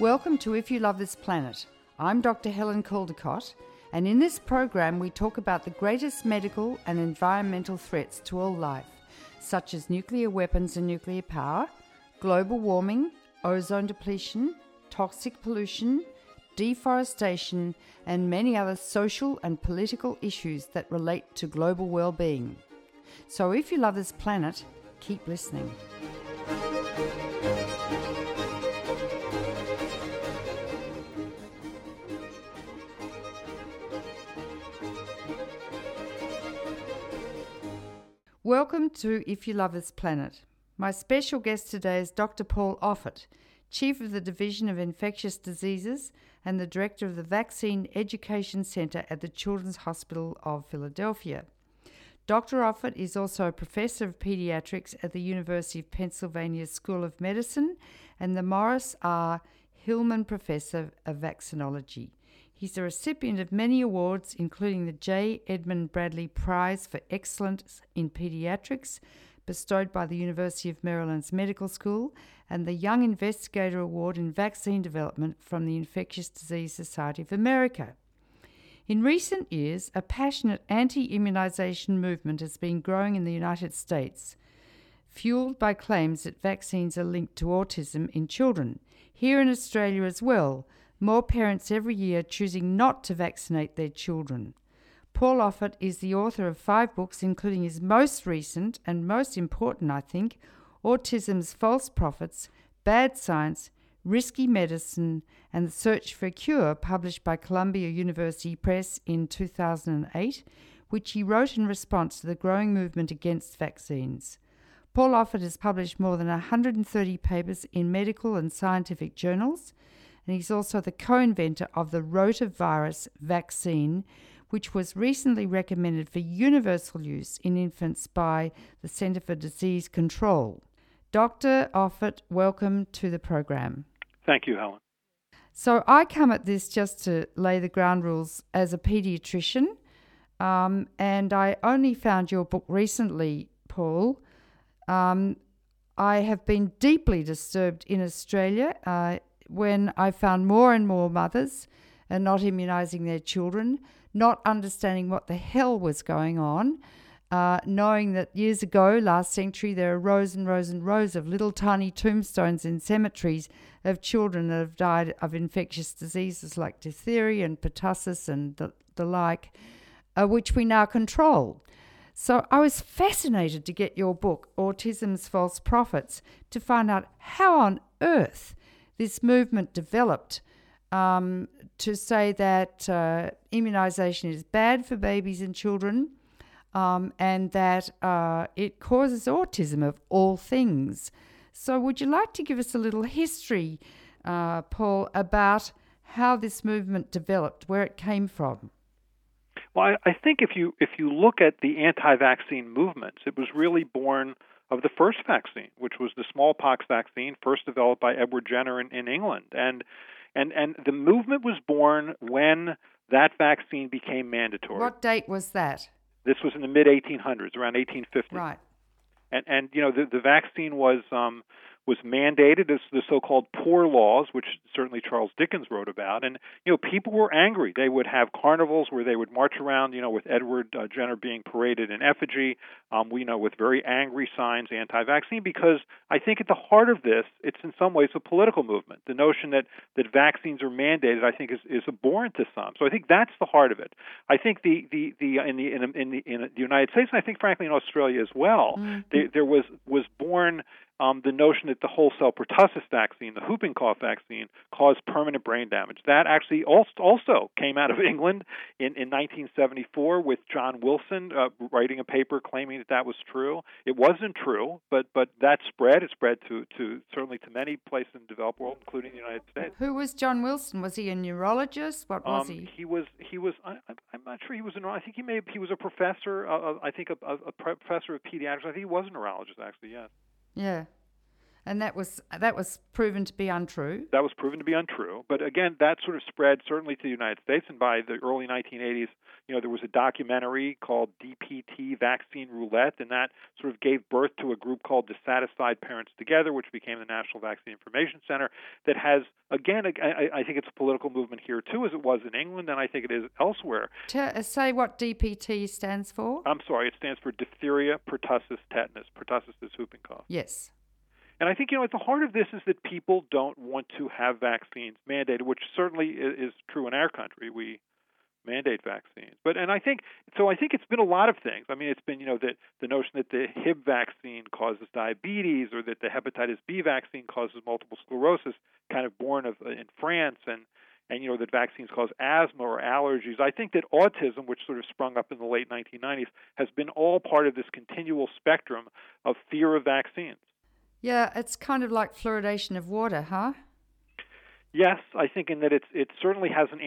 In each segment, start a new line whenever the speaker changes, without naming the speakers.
Welcome to If You Love This Planet. I'm Dr. Helen Caldicott, and in this program we talk about the greatest medical and environmental threats to all life, such as nuclear weapons and nuclear power, global warming, ozone depletion, toxic pollution, deforestation, and many other social and political issues that relate to global well-being. So if you love this planet, keep listening. Welcome to If You Love This Planet. My special guest today is Dr. Paul Offit, Chief of the Division of Infectious Diseases and the Director of the Vaccine Education Center at the Children's Hospital of Philadelphia. Dr. Offit is also a Professor of Pediatrics at the University of Pennsylvania School of Medicine and the Morris R. Hillman Professor of Vaccinology. He's the recipient of many awards, including the J. Edmund Bradley Prize for Excellence in Pediatrics, bestowed by the University of Maryland's Medical School, and the Young Investigator Award in Vaccine Development from the Infectious Disease Society of America. In recent years, a passionate anti-immunization movement has been growing in the United States, fueled by claims that vaccines are linked to autism in children. Here in Australia as well, more parents every year choosing not to vaccinate their children. Paul Offit is the author of 5 books, including his most recent and most important, I think, Autism's False Prophets, Bad Science, Risky Medicine, and The Search for a Cure, published by Columbia University Press in 2008, which he wrote in response to the growing movement against vaccines. Paul Offit has published more than 130 papers in medical and scientific journals, and he's also the co-inventor of the rotavirus vaccine, which was recently recommended for universal use in infants by the Center for Disease Control. Dr. Offit, welcome to the program.
Thank you, Helen.
So I come at this just to lay the ground rules as a pediatrician, and I only found your book recently, Paul. I have been deeply disturbed in Australia when I found more and more mothers not immunising their children, not understanding what the hell was going on, knowing that years ago, last century, there are rows and rows and rows of little tiny tombstones in cemeteries of children that have died of infectious diseases like diphtheria and pertussis and the like, which we now control. So I was fascinated to get your book, Autism's False Prophets, to find out how on earth this movement developed to say that immunisation is bad for babies and children and that it causes autism of all things. So would you like to give us a little history, Paul, about how this movement developed, where it came from?
Well, I think if you look at the anti-vaccine movements, it was really born of the first vaccine, which was the smallpox vaccine, first developed by Edward Jenner in England. And the movement was born when that vaccine became mandatory.
What date was that?
This was in the mid-1800s, around 1850.
Right.
And you know, the vaccine was mandated as the so-called Poor Laws, which certainly Charles Dickens wrote about. And, you know, people were angry. They would have carnivals where they would march around, you know, with Edward Jenner being paraded in effigy, with very angry signs, anti-vaccine, because I think at the heart of this, it's in some ways a political movement. The notion that vaccines are mandated, I think, is abhorrent to some. So I think that's the heart of it. I think in the United States, and I think frankly in Australia as well, there was born the notion that the whole cell pertussis vaccine, the whooping cough vaccine, caused permanent brain damage. That actually also came out of England in 1974 with John Wilson writing a paper claiming that was true. It wasn't true, but that spread. It spread to certainly to many places in the developed world, including the United States.
Who was John Wilson? Was he a neurologist? What was he?
He was. I'm not sure he was a. I think he was a professor. I think a professor of pediatrics. I think he was a neurologist, actually. Yes.
Yeah. And that was proven to be untrue.
That was proven to be untrue. But again, that sort of spread certainly to the United States. And by the early 1980s, there was a documentary called DPT Vaccine Roulette, and that sort of gave birth to a group called Dissatisfied Parents Together, which became the National Vaccine Information Center, that has, again, I think it's a political movement here too, as it was in England, and I think it is elsewhere.
Say what DPT stands for.
I'm sorry, it stands for diphtheria, pertussis, tetanus. Pertussis is whooping cough.
Yes.
And I think, at the heart of this is that people don't want to have vaccines mandated, which certainly is true in our country. We mandate vaccines. I think it's been a lot of things. I mean, it's been, the notion that the Hib vaccine causes diabetes, or that the hepatitis B vaccine causes multiple sclerosis, kind of born in France, and that vaccines cause asthma or allergies. I think that autism, which sort of sprung up in the late 1990s, has been all part of this continual spectrum of fear of vaccines.
Yeah, it's kind of like fluoridation of water, huh?
Yes, I think in that it certainly has an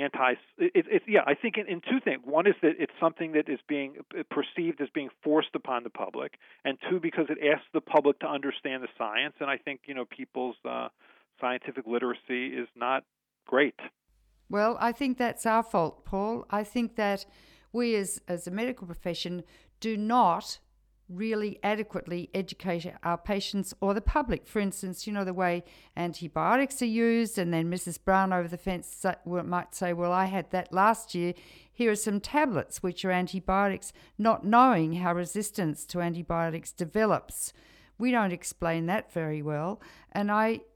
I think in two things. One is that it's something that is being perceived as being forced upon the public, and two, because it asks the public to understand the science, and I think, people's scientific literacy is not great.
Well, I think that's our fault, Paul. I think that we as a medical profession do not really adequately educate our patients or the public. For instance, the way antibiotics are used, and then Mrs. Brown over the fence might say, well, I had that last year. Here are some tablets which are antibiotics, not knowing how resistance to antibiotics develops. We don't explain that very well. And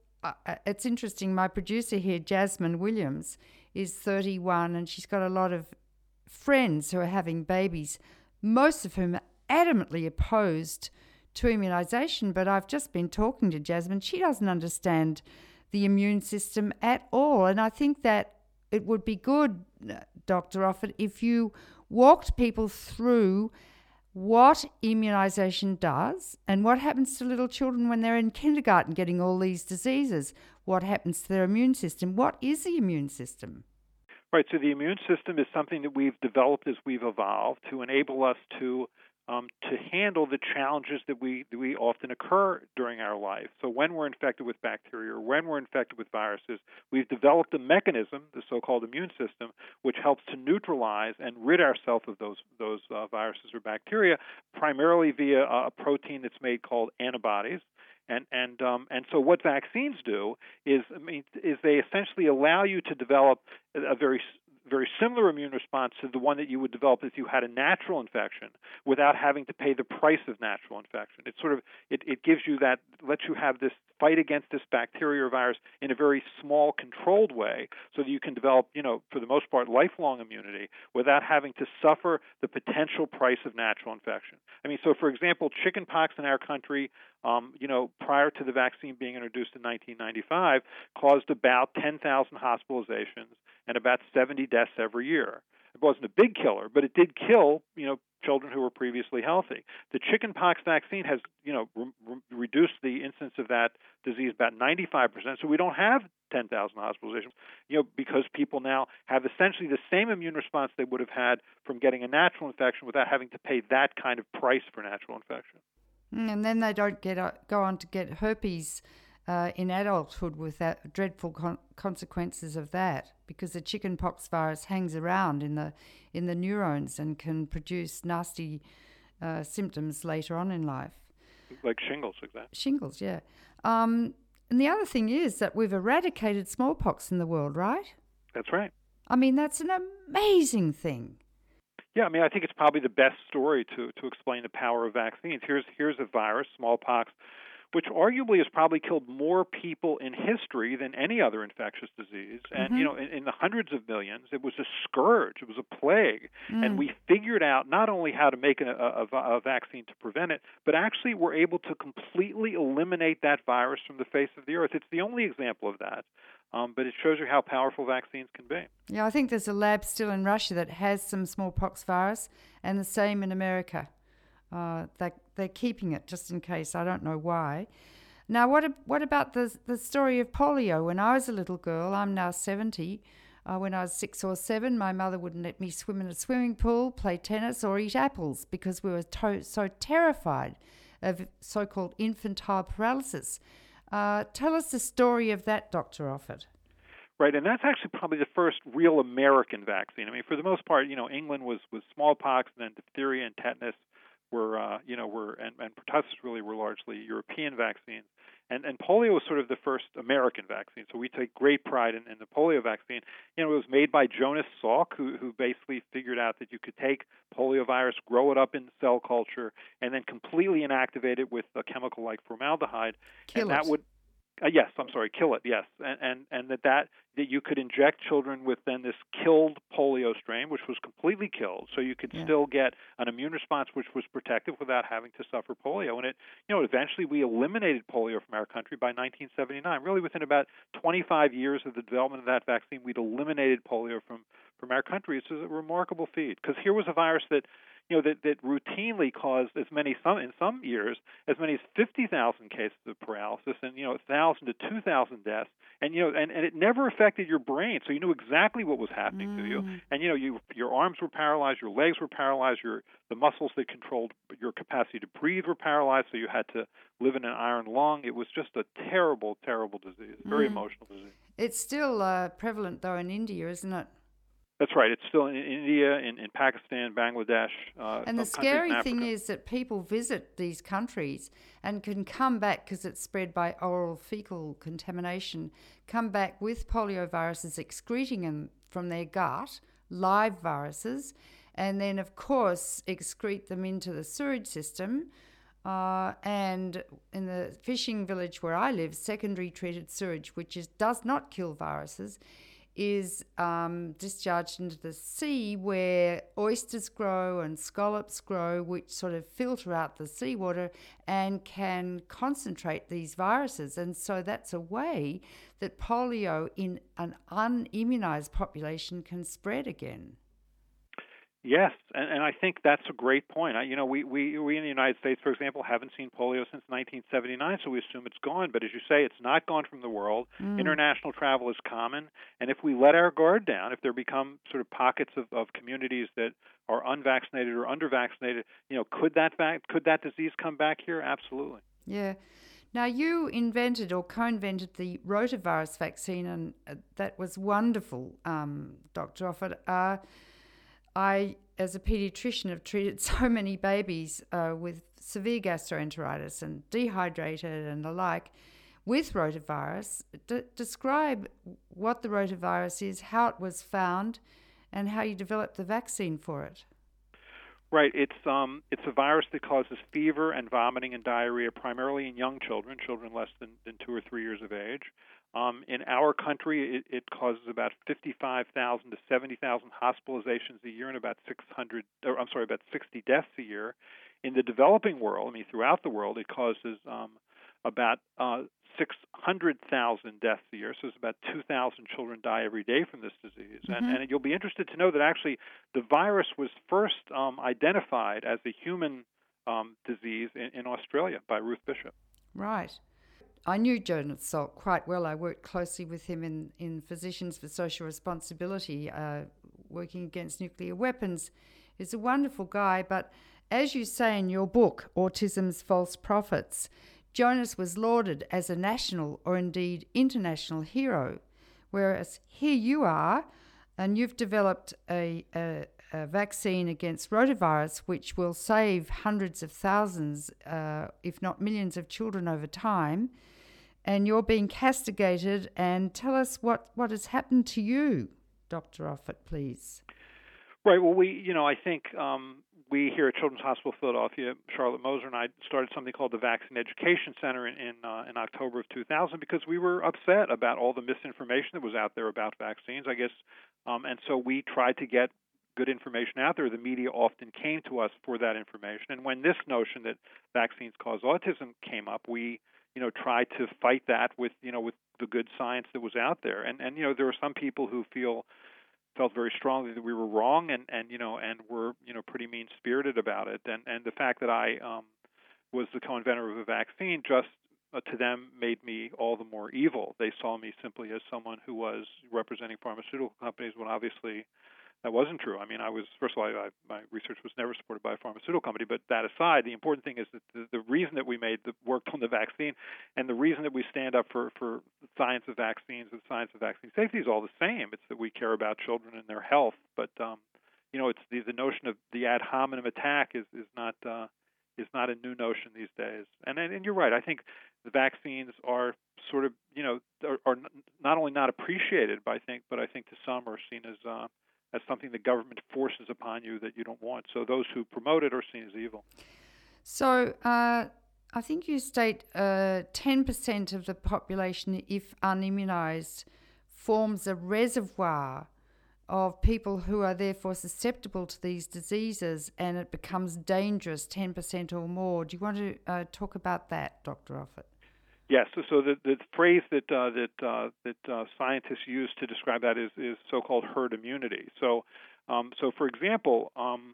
it's interesting, my producer here, Jasmine Williams, is 31, and she's got a lot of friends who are having babies, most of whom are adamantly opposed to immunisation. But I've just been talking to Jasmine. She doesn't understand the immune system at all. And I think that it would be good, Dr. Offit, if you walked people through what immunisation does and what happens to little children when they're in kindergarten getting all these diseases. What happens to their immune system? What is the immune system?
Right, so the immune system is something that we've developed as we've evolved to enable us to handle the challenges that we often occur during our life. So when we're infected with bacteria or when we're infected with viruses, we've developed a mechanism, the so-called immune system, which helps to neutralize and rid ourselves of those viruses or bacteria, primarily via a protein that's made called antibodies. And so what vaccines do is they essentially allow you to develop a very similar immune response to the one that you would develop if you had a natural infection without having to pay the price of natural infection. It gives you that, lets you have this fight against this bacteria or virus in a very small, controlled way so that you can develop, for the most part, lifelong immunity without having to suffer the potential price of natural infection. So for example, chickenpox in our country, prior to the vaccine being introduced in 1995, caused about 10,000 hospitalizations and about 70 deaths every year. It wasn't a big killer, but it did kill, children who were previously healthy. The chickenpox vaccine has, reduced the incidence of that disease about 95%. So we don't have 10,000 hospitalizations, because people now have essentially the same immune response they would have had from getting a natural infection without having to pay that kind of price for natural infection.
And then they don't go on to get herpes in adulthood with that dreadful consequences of that, because the chickenpox virus hangs around in the neurons and can produce nasty symptoms later on in life.
Like shingles, exactly.
Shingles, yeah. And the other thing is that we've eradicated smallpox in the world, right?
That's right.
That's an amazing thing.
Yeah, I think it's probably the best story to explain the power of vaccines. Here's a virus, smallpox, which arguably has probably killed more people in history than any other infectious disease. And, in the hundreds of millions, it was a scourge. It was a plague. And we figured out not only how to make a vaccine to prevent it, but actually were able to completely eliminate that virus from the face of the earth. It's the only example of that. But it shows you how powerful vaccines can be. Yeah,
I think there's a lab still in Russia that has some smallpox virus, and the same in America. They're keeping it just in case. I don't know why. Now, what about the story of polio? When I was a little girl, I'm now 70. When I was 6 or 7, my mother wouldn't let me swim in a swimming pool, play tennis, or eat apples because we were so terrified of so-called infantile paralysis. Tell us the story of that, Dr. Offit.
Right, and that's actually probably the first real American vaccine. I mean, for the most part, England was smallpox, and then diphtheria and tetanus and pertussis really were largely European vaccines. And polio was sort of the first American vaccine. So we take great pride in the polio vaccine. It was made by Jonas Salk, who basically figured out that you could take poliovirus, grow it up in cell culture, and then completely inactivate it with a chemical like formaldehyde.
Kill
that
it.
would kill it, yes. And that you could inject children with then this killed polio strain, which was completely killed, so you could still get an immune response which was protective without having to suffer polio. And eventually we eliminated polio from our country by 1979. Really within about 25 years of the development of that vaccine, we'd eliminated polio from our country. It's a remarkable feat, because here was a virus that that routinely caused in some years as many as 50,000 cases of paralysis and 1,000 to 2,000 deaths, and it never affected your brain, so you knew exactly what was happening to you, and your arms were paralyzed, your legs were paralyzed, the muscles that controlled your capacity to breathe were paralyzed, so you had to live in an iron lung. It was just a terrible, terrible disease, very emotional disease.
It's still prevalent though in India, isn't it?
That's right. It's still in India, in Pakistan, Bangladesh.
And the scary thing is that people visit these countries and can come back, because it's spread by oral fecal contamination, come back with polioviruses excreting them from their gut, live viruses, and then, of course, excrete them into the sewage system. And in the fishing village where I live, secondary treated sewage, which does not kill viruses, is discharged into the sea, where oysters grow and scallops grow, which sort of filter out the seawater and can concentrate these viruses. And so that's a way that polio in an unimmunized population can spread again.
Yes, and I think that's a great point. We in the United States, for example, haven't seen polio since 1979, so we assume it's gone. But as you say, it's not gone from the world. International travel is common, and if we let our guard down, if there become sort of pockets of communities that are unvaccinated or undervaccinated, could that disease come back here? Absolutely.
Yeah. Now, you invented or co-invented the rotavirus vaccine, and that was wonderful, Dr. Offit. I, as a paediatrician, have treated so many babies with severe gastroenteritis and dehydrated and the like with rotavirus. Describe what the rotavirus is, how it was found, and how you developed the vaccine for it.
Right. It's a virus that causes fever and vomiting and diarrhea primarily in young children less than 2 or 3 years of age. In our country, it causes about 55,000 to 70,000 hospitalizations a year and about 60 deaths a year. In the developing world, throughout the world, it causes about 600,000 deaths a year. So it's about 2,000 children die every day from this disease. And you'll be interested to know that actually the virus was first identified as a human disease in Australia by Ruth Bishop.
Right. I knew Jonas Salk quite well. I worked closely with him in Physicians for Social Responsibility, working against nuclear weapons. He's a wonderful guy, but as you say in your book, Autism's False Prophets, Jonas was lauded as a national or indeed international hero, whereas here you are, and you've developed a vaccine against rotavirus, which will save hundreds of thousands, if not millions of children over time, and you're being castigated. And tell us what has happened to you, Dr. Offit, please.
Right. Well, I think we here at Children's Hospital Philadelphia, Charlotte Moser and I started something called the Vaccine Education Center in October of 2000 because we were upset about all the misinformation that was out there about vaccines, I guess. And so we tried to get good information out there. The media often came to us for that information. And when this notion that vaccines cause autism came up, we tried to fight that with the good science that was out there. And there were some people who felt very strongly that we were wrong and were pretty mean-spirited about it. And the fact that I was the co-inventor of a vaccine just to them made me all the more evil. They saw me simply as someone who was representing pharmaceutical companies when obviously that wasn't true. I mean, first of all, my research was never supported by a pharmaceutical company. But that aside, the important thing is that the reason that we worked on the vaccine, and the reason that we stand up for the science of vaccines and science of vaccine safety is all the same. It's that we care about children and their health. But it's the notion of the ad hominem attack is not a new notion these days. And you're right. I think the vaccines are sort of are not only not appreciated, but I think to some are seen as something the government forces upon you that you don't want. So those who promote it are seen as evil.
So I think you state 10% of the population, if unimmunized, forms a reservoir of people who are therefore susceptible to these diseases, and it becomes dangerous 10% or more. Do you want to talk about that, Dr. Offit?
Yes. So the phrase that scientists use to describe that is so-called herd immunity. So for example,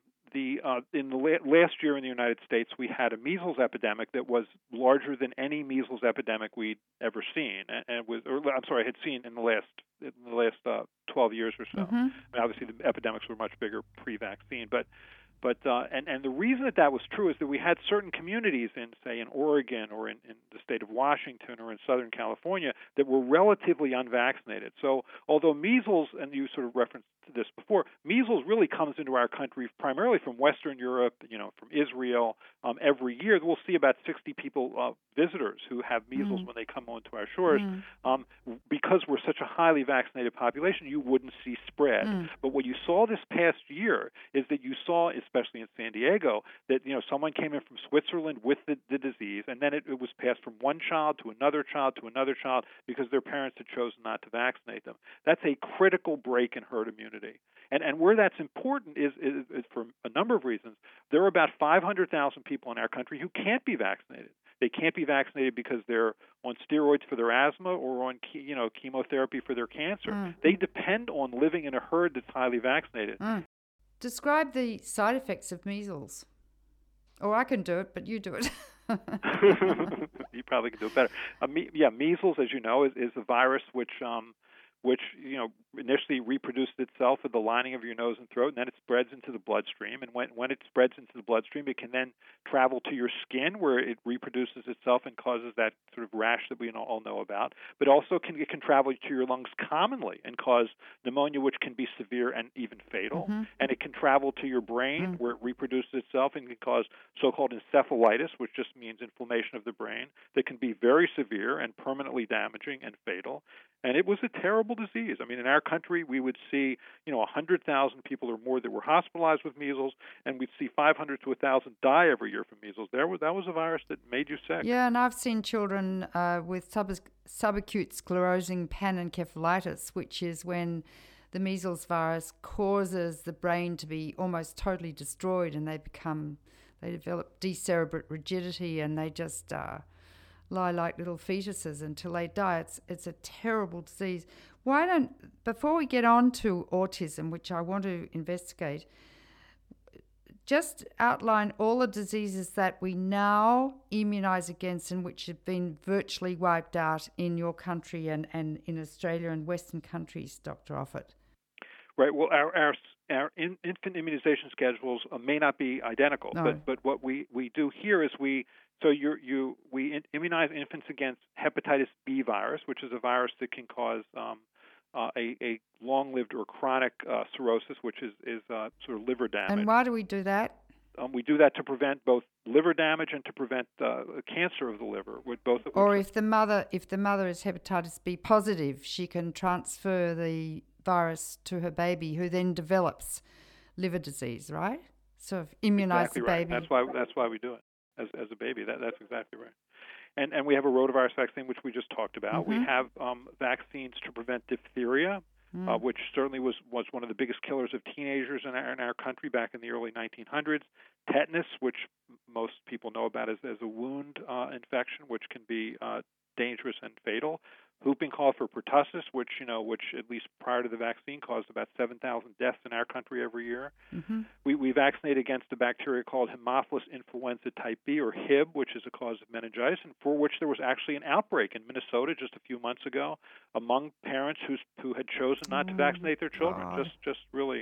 in the last year in the United States, we had a measles epidemic that was larger than any measles epidemic we'd ever seen, had seen in the last 12 years or so.
Mm-hmm.
I mean, obviously, the epidemics were much bigger pre-vaccine, but the reason that was true is that we had certain communities in Oregon or in the state of Washington or in Southern California that were relatively unvaccinated. So although measles, and you sort of referenced this before, measles really comes into our country primarily from Western Europe, from Israel. Every year we'll see about 60 people, visitors who have measles when they come onto our shores. Because we're such a highly vaccinated population, you wouldn't see spread. But what you saw this past year is that you saw, especially in San Diego, that someone came in from Switzerland with the disease, and then it was passed from one child to another child to another child because their parents had chosen not to vaccinate them. That's a critical break in herd immunity. And where that's important is for a number of reasons. There are about 500,000 people in our country who can't be vaccinated. They can't be vaccinated because they're on steroids for their asthma or on chemotherapy for their cancer. They depend on living in a herd that's highly vaccinated.
Describe the side effects of measles. Or I can do it, but you do it.
You probably can do it better. Measles, as you know, is a virus which initially reproduced itself in the lining of your nose and throat, and then it spreads into the bloodstream. And when it spreads into the bloodstream, it can then travel to your skin, where it reproduces itself and causes that sort of rash that we all know about. But also it can travel to your lungs commonly and cause pneumonia, which can be severe and even fatal. And it can travel to your brain, where it reproduces itself and can cause so-called encephalitis, which just means inflammation of the brain, that can be very severe and permanently damaging and fatal. And it was a terrible disease. I mean, in our country, we would see, 100,000 people or more that were hospitalized with measles, and we'd see 500 to 1,000 die every year from measles. That was a virus that made you sick.
Yeah, and I've seen children with subacute sclerosing panencephalitis, which is when the measles virus causes the brain to be almost totally destroyed, and they develop decerebrate rigidity, and they just lie like little fetuses until they die. It's a terrible disease. Before we get on to autism, which I want to investigate, just outline all the diseases that we now immunise against and which have been virtually wiped out in your country and in Australia and Western countries, Dr. Offit.
Right. Well, our infant immunization schedules may not be identical, but what we do here is we immunize infants against hepatitis B virus, which is a virus that can cause a long-lived or chronic cirrhosis, which is sort of liver damage.
And why do we do that?
We do that to prevent both liver damage and to prevent cancer of the liver.
Or if the mother is hepatitis B positive, she can transfer the virus to her baby, who then develops liver disease, right? So immunize the baby.
That's why we do it as a baby. That's exactly right. And we have a rotavirus vaccine, which we just talked about. We have vaccines to prevent diphtheria, which certainly was one of the biggest killers of teenagers in our country back in the early 1900s. Tetanus, which most people know about as a wound infection, which can be dangerous and fatal. Whooping cough or pertussis, which at least prior to the vaccine caused about 7,000 deaths in our country every year. We vaccinate against a bacteria called Haemophilus influenza type B, or Hib, which is a cause of meningitis, and for which there was actually an outbreak in Minnesota just a few months ago among parents who had chosen not to vaccinate their children. Just really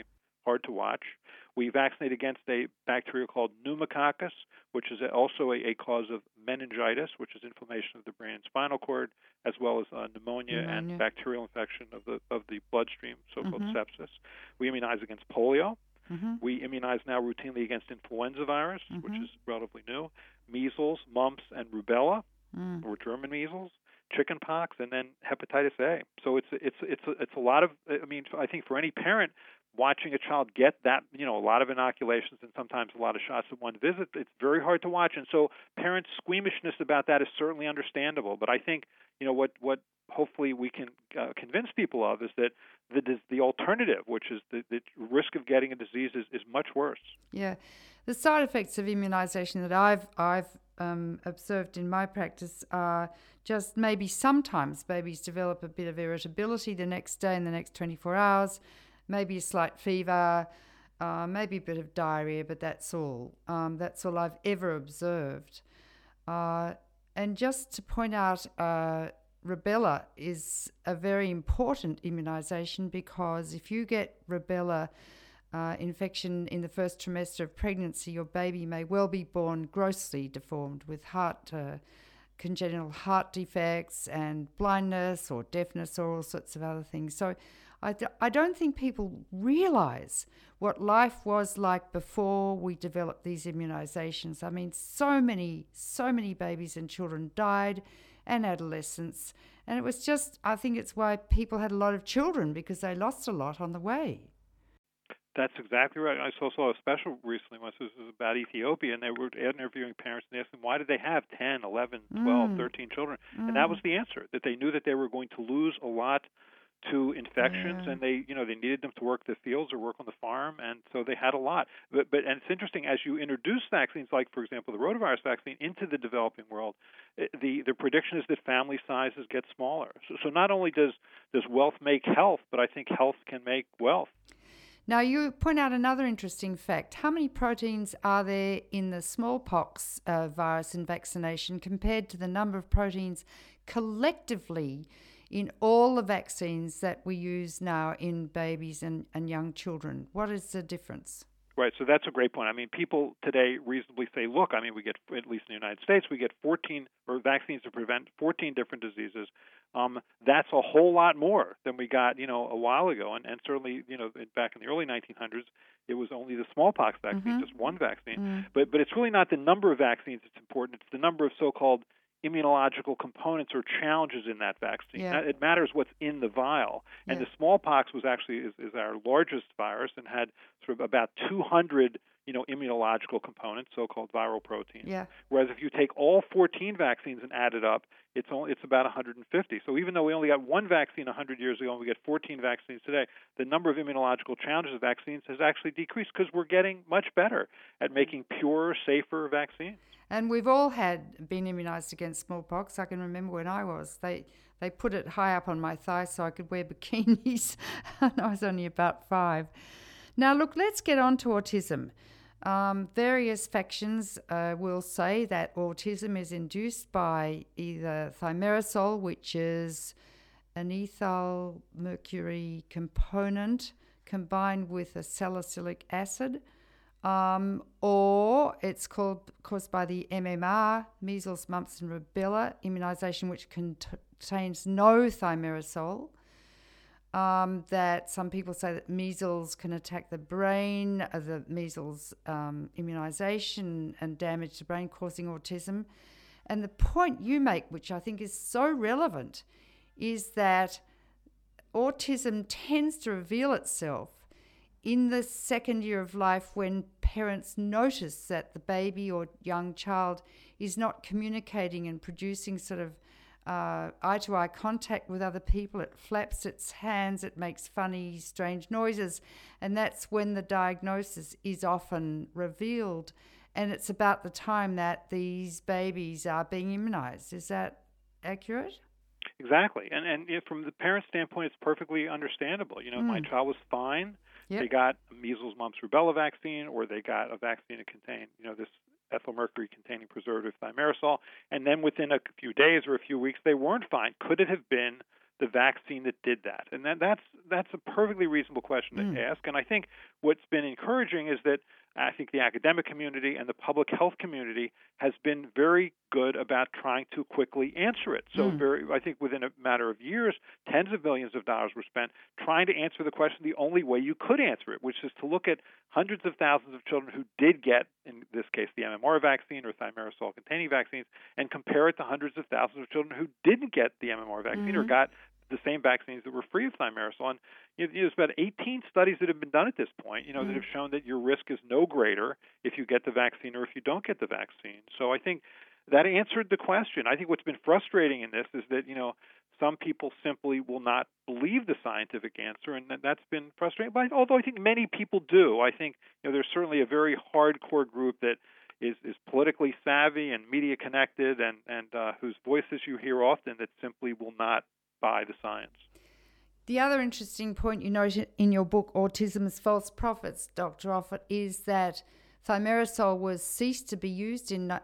hard to watch. We vaccinate against a bacteria called pneumococcus, which is also a cause of meningitis, which is inflammation of the brain and spinal cord, as well as pneumonia and bacterial infection of the bloodstream, so-called sepsis. We immunize against polio. We immunize now routinely against influenza virus, which is relatively new, measles, mumps, and rubella, or German measles, chickenpox, and then hepatitis A. So it's a lot of. I mean, I think for any parent watching a child get that, a lot of inoculations and sometimes a lot of shots at one visit, it's very hard to watch. And so parents' squeamishness about that is certainly understandable. But I think, what hopefully we can convince people of is that the alternative, which is the risk of getting a disease, is much worse.
Yeah. The side effects of immunization that I've observed in my practice are just maybe sometimes babies develop a bit of irritability the next day and the next 24 hours, maybe a slight fever, maybe a bit of diarrhea, but that's all. That's all I've ever observed. And just to point out, rubella is a very important immunization, because if you get rubella infection in the first trimester of pregnancy, your baby may well be born grossly deformed with congenital heart defects and blindness or deafness or all sorts of other things. So I don't think people realize what life was like before we developed these immunizations. I mean, so many babies and children died, and adolescents. And it was just, I think it's why people had a lot of children, because they lost a lot on the way.
That's exactly right. I saw a special recently once. This was about Ethiopia, and they were interviewing parents and asking why did they have 10, 11, 12, 13 children. And that was the answer, that they knew that they were going to lose a lot to infections, and they needed them to work the fields or work on the farm, and so they had a lot. But and it's interesting, as you introduce vaccines, like for example the rotavirus vaccine, into the developing world, the prediction is that family sizes get smaller. So not only does wealth make health, but I think health can make wealth.
Now, you point out another interesting fact. How many proteins are there in the smallpox virus and vaccination compared to the number of proteins collectively in all the vaccines that we use now in babies and young children? What is the difference?
Right, so that's a great point. I mean, people today reasonably say, look, I mean, we get, at least in the United States, we get 14 vaccines to prevent 14 different diseases. That's a whole lot more than we got, a while ago. And certainly, back in the early 1900s, it was only the smallpox vaccine, just one vaccine. But it's really not the number of vaccines that's important. It's the number of so-called immunological components or challenges in that vaccine.
Yeah.
It matters what's in the vial. And the smallpox was actually is our largest virus and had sort of about 200 immunological components, so-called viral proteins.
Yeah.
Whereas if you take all 14 vaccines and add it up, it's about 150. So even though we only got one vaccine 100 years ago and we get 14 vaccines today, the number of immunological challenges of vaccines has actually decreased because we're getting much better at making purer, safer vaccines.
And we've all been immunized against smallpox. I can remember when I was. They put it high up on my thigh so I could wear bikinis. And I was only about 5. Now, look, let's get on to autism. Various factions will say that autism is induced by either thimerosal, which is an ethyl mercury component combined with a salicylic acid, or it's caused by the MMR, measles, mumps, and rubella immunization, which contains no thimerosal. That some people say that measles can attack the brain, the measles immunization and damage the brain, causing autism. And the point you make, which I think is so relevant, is that autism tends to reveal itself in the second year of life when parents notice that the baby or young child is not communicating and producing sort of eye-to-eye contact with other people. It flaps its hands, it makes funny, strange noises, and that's when the diagnosis is often revealed. And it's about the time that these babies are being immunized. Is that accurate?
Exactly. And from the parent standpoint, it's perfectly understandable. My child was fine. Yep. They got a measles, mumps, rubella vaccine, or they got a vaccine that contained, this ethyl mercury containing preservative thimerosal, and then within a few days or a few weeks they weren't fine. Could it have been the vaccine that did that? And that's a perfectly reasonable question to ask. And I think what's been encouraging is that I think the academic community and the public health community has been very good about trying to quickly answer it. So I think within a matter of years, tens of millions of dollars were spent trying to answer the question the only way you could answer it, which is to look at hundreds of thousands of children who did get, in this case, the MMR vaccine or thimerosal-containing vaccines, and compare it to hundreds of thousands of children who didn't get the MMR vaccine or got the same vaccines that were free of thimerosal. And there's about 18 studies that have been done at this point, that have shown that your risk is no greater if you get the vaccine or if you don't get the vaccine. So I think that answered the question. I think what's been frustrating in this is that, some people simply will not believe the scientific answer, and that's been frustrating. But although I think many people do, I think there's certainly a very hardcore group that is politically savvy and media connected and whose voices you hear often that simply will not buy the science.
The other interesting point you note in your book, Autism's False Prophets, Dr. Offit, is that thimerosal was ceased to be used in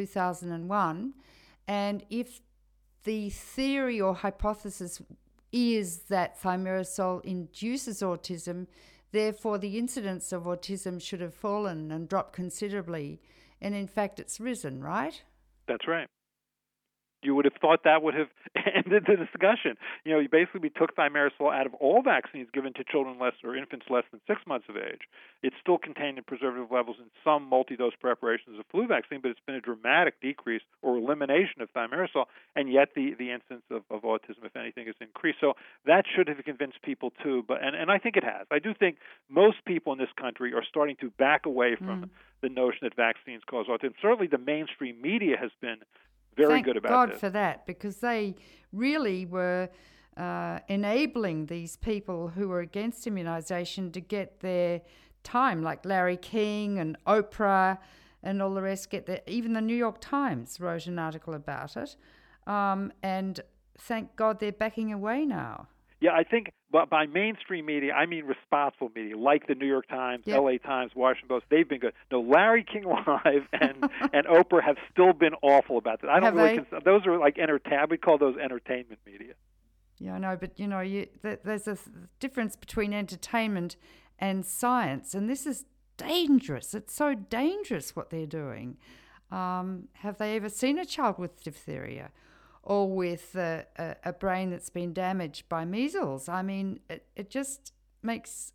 2001, and if the theory or hypothesis is that thimerosal induces autism, therefore the incidence of autism should have fallen and dropped considerably, and in fact it's risen, right?
That's right. You would have thought that would have ended the discussion. We took thimerosal out of all vaccines given to children infants less than 6 months of age. It's still contained in preservative levels in some multi-dose preparations of flu vaccine, but it's been a dramatic decrease or elimination of thimerosal, and yet the incidence of autism, if anything, has increased. So that should have convinced people too, and I think it has. I do think most people in this country are starting to back away from the notion that vaccines cause autism. Certainly the mainstream media has been very good about
Thank God
this.
for that, because they really were enabling these people who were against immunisation to get their time, like Larry King and Oprah and all the rest. Even the New York Times wrote an article about it, and thank God they're backing away now.
Yeah, I think by mainstream media, I mean responsible media, like the New York Times, LA Times, Washington Post. They've been good. No, Larry King Live and Oprah have still been awful about that. I don't really consider those are like we call those entertainment media.
Yeah, I know, but there's a difference between entertainment and science, and this is dangerous. It's so dangerous what they're doing. Have they ever seen a child with diphtheria? Or with a brain that's been damaged by measles? I mean, it just makes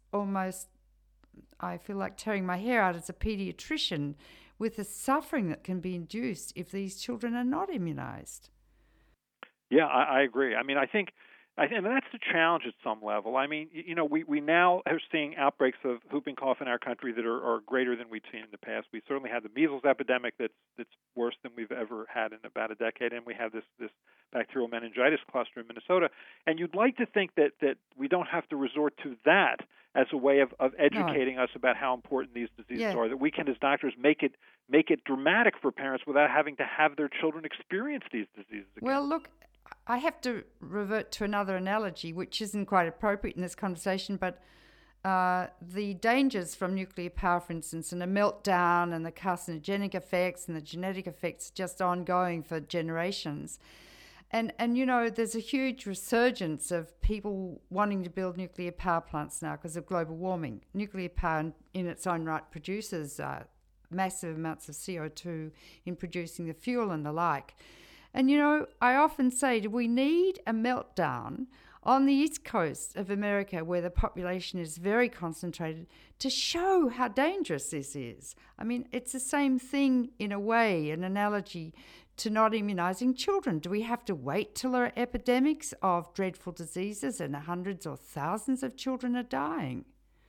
I feel like tearing my hair out as a pediatrician with the suffering that can be induced if these children are not immunized.
Yeah, I agree. I mean, I think that's the challenge at some level. I mean, we now are seeing outbreaks of whooping cough in our country that are greater than we'd seen in the past. We certainly had the measles epidemic that's worse than we've ever had in about a decade, and we have this bacterial meningitis cluster in Minnesota. And you'd like to think that we don't have to resort to that as a way of educating us about how important these diseases are, that we can, as doctors, make it dramatic for parents without having to have their children experience these diseases again.
Well, look, I have to revert to another analogy, which isn't quite appropriate in this conversation, but the dangers from nuclear power, for instance, and a meltdown and the carcinogenic effects and the genetic effects just ongoing for generations. And there's a huge resurgence of people wanting to build nuclear power plants now because of global warming. Nuclear power in its own right produces massive amounts of CO2 in producing the fuel and the like. And, I often say, do we need a meltdown on the east coast of America where the population is very concentrated to show how dangerous this is? I mean, it's the same thing in a way, an analogy to not immunising children. Do we have to wait till there are epidemics of dreadful diseases and hundreds or thousands of children are dying?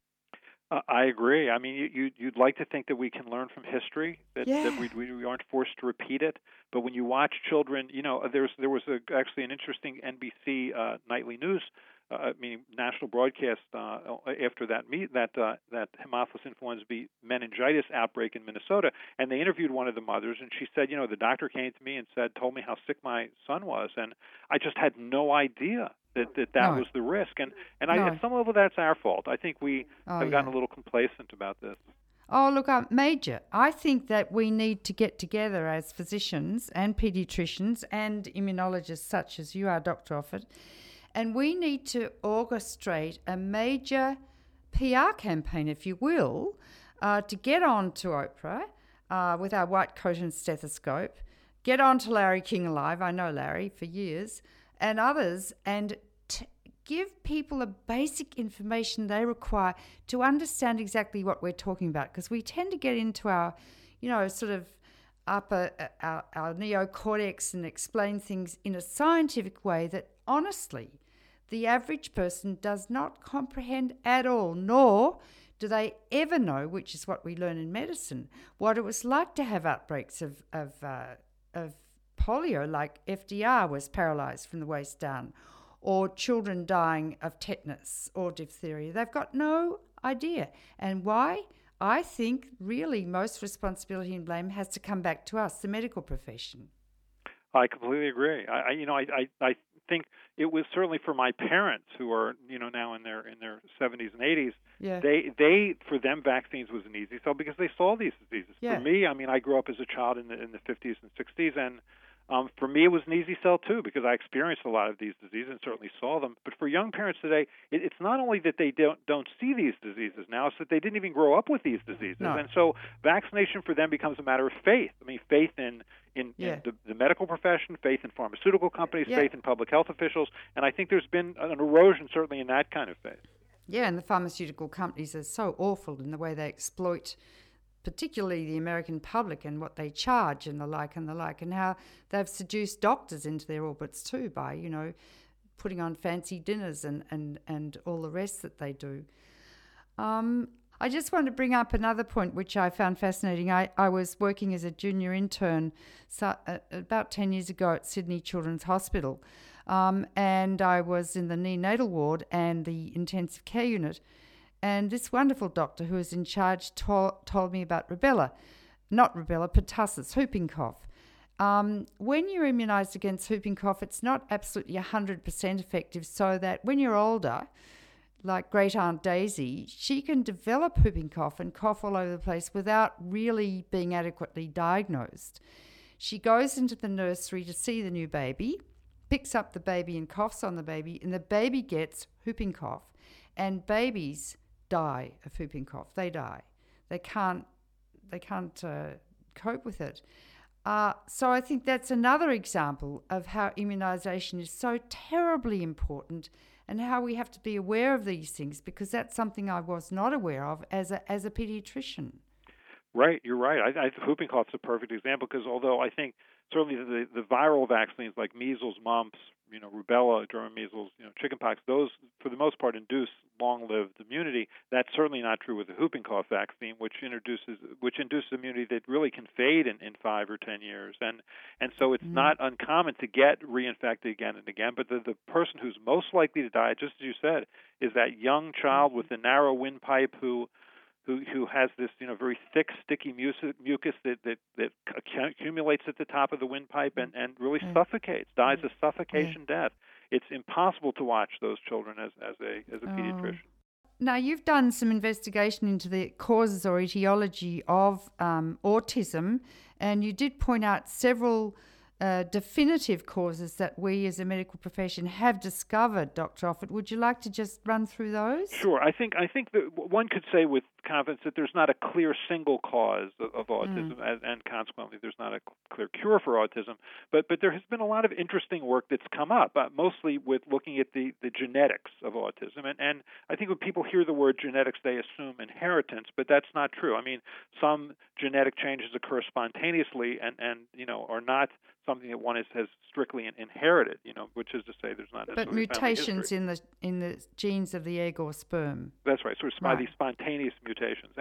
I agree. I mean, you'd like to think that we can learn from history, that we aren't forced to repeat it. But when you watch children, there was actually an interesting NBC nightly news, national broadcast after that Haemophilus influenza B meningitis outbreak in Minnesota, and they interviewed one of the mothers, and she said, the doctor came to me and told me how sick my son was, and I just had no idea that was the risk, and at some level that's our fault. I think we have gotten a little complacent about this.
Oh, look, Major, I think that we need to get together as physicians and paediatricians and immunologists such as you are, Dr. Offit, And we need to orchestrate a major PR campaign, if you will, to get on to Oprah with our white coat and stethoscope, get on to Larry King Alive, I know Larry for years, and others, and give people a basic information they require to understand exactly what we're talking about. Because we tend to get into our, sort of our neocortex and explain things in a scientific way that honestly the average person does not comprehend at all, nor do they ever know, which is what we learn in medicine, what it was like to have outbreaks of polio, like FDR was paralysed from the waist down, or children dying of tetanus or diphtheria. They've got no idea. And why? I think really most responsibility and blame has to come back to us, the medical profession.
I completely agree. I think it was certainly for my parents who are now in their 70s and 80s.
Yeah.
They for them vaccines was an easy sell because they saw these diseases.
Yeah.
For me, I grew up as a child in the 50s and 60s, and for me, it was an easy sell, too, because I experienced a lot of these diseases and certainly saw them. But for young parents today, it's not only that they don't see these diseases now, it's that they didn't even grow up with these diseases.
No.
And so vaccination for them becomes a matter of faith. Faith in the medical profession, faith in pharmaceutical companies, faith in public health officials. And I think there's been an erosion, certainly, in that kind of faith.
Yeah, and the pharmaceutical companies are so awful in the way they exploit particularly the American public and what they charge and the like, and how they've seduced doctors into their orbits too by, putting on fancy dinners and all the rest that they do. I just want to bring up another point which I found fascinating. I was working as a junior intern about 10 years ago at Sydney Children's Hospital, and I was in the neonatal ward and the intensive care unit. And this wonderful doctor who was in charge told me about pertussis, whooping cough. When you're immunised against whooping cough, it's not absolutely 100% effective, so that when you're older, like Great Aunt Daisy, she can develop whooping cough and cough all over the place without really being adequately diagnosed. She goes into the nursery to see the new baby, picks up the baby and coughs on the baby, and the baby gets whooping cough. And babies die of whooping cough. They die. They can't cope with it. So I think that's another example of how immunisation is so terribly important and how we have to be aware of these things, because that's something I was not aware of as a paediatrician.
Right, you're right. I whooping cough is a perfect example because although I think certainly the viral vaccines like measles, mumps, rubella, German measles, chickenpox, those for the most part induce long-lived immunity. That's certainly not true with the whooping cough vaccine, which induces immunity that really can fade in 5 or 10 years. And so it's not uncommon to get reinfected again and again. But the person who's most likely to die, just as you said, is that young child with the narrow windpipe who has this very thick, sticky mucus that accumulates at the top of the windpipe and really suffocates, dies a suffocation death. It's impossible to watch those children as a pediatrician.
Now, you've done some investigation into the causes or etiology of autism, and you did point out several definitive causes that we as a medical profession have discovered, Dr. Offit. Would you like to just run through those?
Sure. I think that one could say with confidence that there's not a clear single cause of autism, and consequently there's not a clear cure for autism. But there has been a lot of interesting work that's come up, mostly with looking at the genetics of autism. And I think when people hear the word genetics, they assume inheritance, but that's not true. Some genetic changes occur spontaneously and are not something that one has strictly inherited, which is to say there's not necessarily
but mutations in the genes of the egg or sperm.
That's right. So it's by these spontaneous mutations.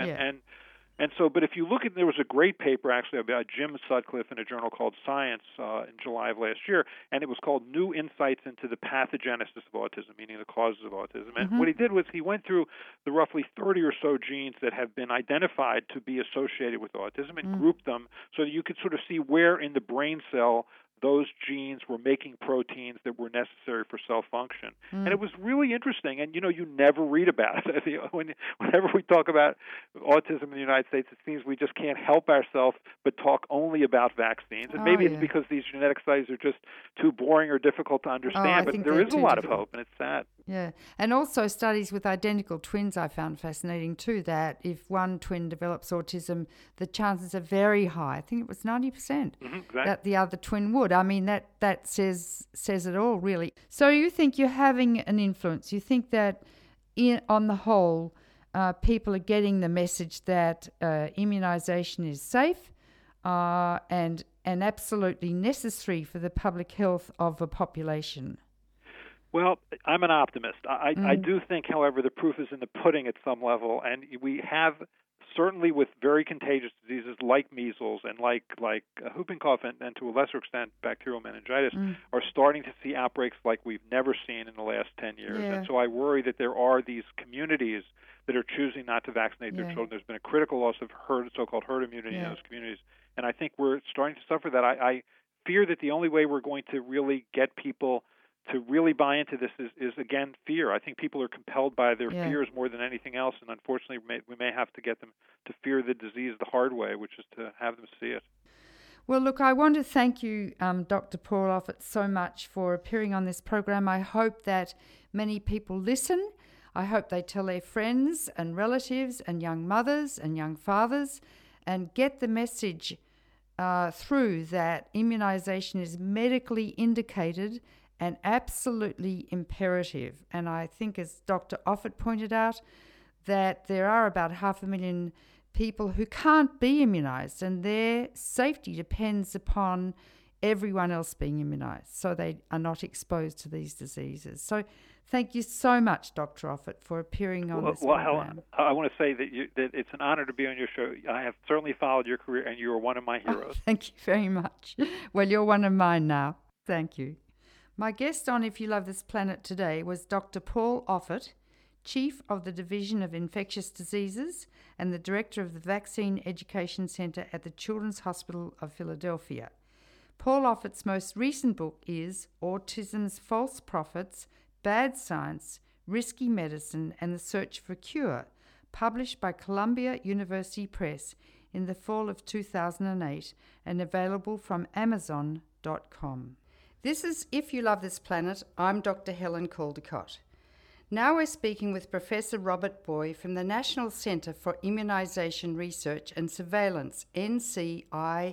And so, but if you look at, there was a great paper actually about Jim Sutcliffe in a journal called Science in July of last year, and it was called New Insights into the Pathogenesis of Autism, meaning the causes of autism. And what he did was he went through the roughly 30 or so genes that have been identified to be associated with autism and grouped them so that you could sort of see where in the brain cell those genes were making proteins that were necessary for cell function. And it was really interesting. And, you never read about it. Whenever we talk about autism in the United States, it seems we just can't help ourselves but talk only about vaccines. And maybe it's because these genetic studies are just too boring or difficult to understand. But there is a lot of hope, and it's sad.
Yeah. And also studies with identical twins I found fascinating too, that if one twin develops autism, the chances are very high. I think it was 90%
exactly.
that the other twin would. I mean, that says it all, really. So you think you're having an influence. You think that on the whole, people are getting the message that immunisation is safe and absolutely necessary for the public health of a population.
Well, I'm an optimist. I do think, however, the proof is in the pudding at some level, and we have certainly with very contagious diseases like measles and like whooping cough and to a lesser extent bacterial meningitis are starting to see outbreaks like we've never seen in the last 10 years. Yeah. And so I worry that there are these communities that are choosing not to vaccinate their children. There's been a critical loss of so-called herd immunity in those communities, and I think we're starting to suffer that. I fear that the only way we're going to really get people to really buy into this is again, fear. I think people are compelled by their fears more than anything else, and unfortunately we may have to get them to fear the disease the hard way, which is to have them see it.
Well, look, I want to thank you, Dr. Paul Offit, so much for appearing on this program. I hope that many people listen. I hope they tell their friends and relatives and young mothers and young fathers and get the message through that immunisation is medically indicated and absolutely imperative. And I think, as Dr. Offit pointed out, that there are about 500,000 people who can't be immunised, and their safety depends upon everyone else being immunised, so they are not exposed to these diseases. So thank you so much, Dr. Offit, for appearing on this program.
Helen, I want to say that it's an honor to be on your show. I have certainly followed your career, and you are one of my heroes.
Oh, thank you very much. Well, you're one of mine now. Thank you. My guest on If You Love This Planet today was Dr. Paul Offit, Chief of the Division of Infectious Diseases and the Director of the Vaccine Education Centre at the Children's Hospital of Philadelphia. Paul Offit's most recent book is Autism's False Prophets, Bad Science, Risky Medicine and the Search for Cure, published by Columbia University Press in the fall of 2008 and available from Amazon.com. This is If You Love This Planet. I'm Dr. Helen Caldicott. Now we're speaking with Professor Robert Boy from the National Centre for Immunisation Research and Surveillance, NCIRS,